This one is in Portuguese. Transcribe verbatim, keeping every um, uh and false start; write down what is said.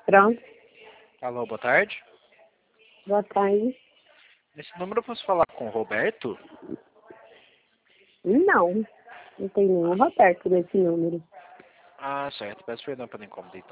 Pronto. Alô, boa tarde. Boa tarde. Nesse número eu posso falar com o Roberto? Não. Não tem nenhum Roberto desse número. Ah, certo. Peço perdão pelo incômodo, então.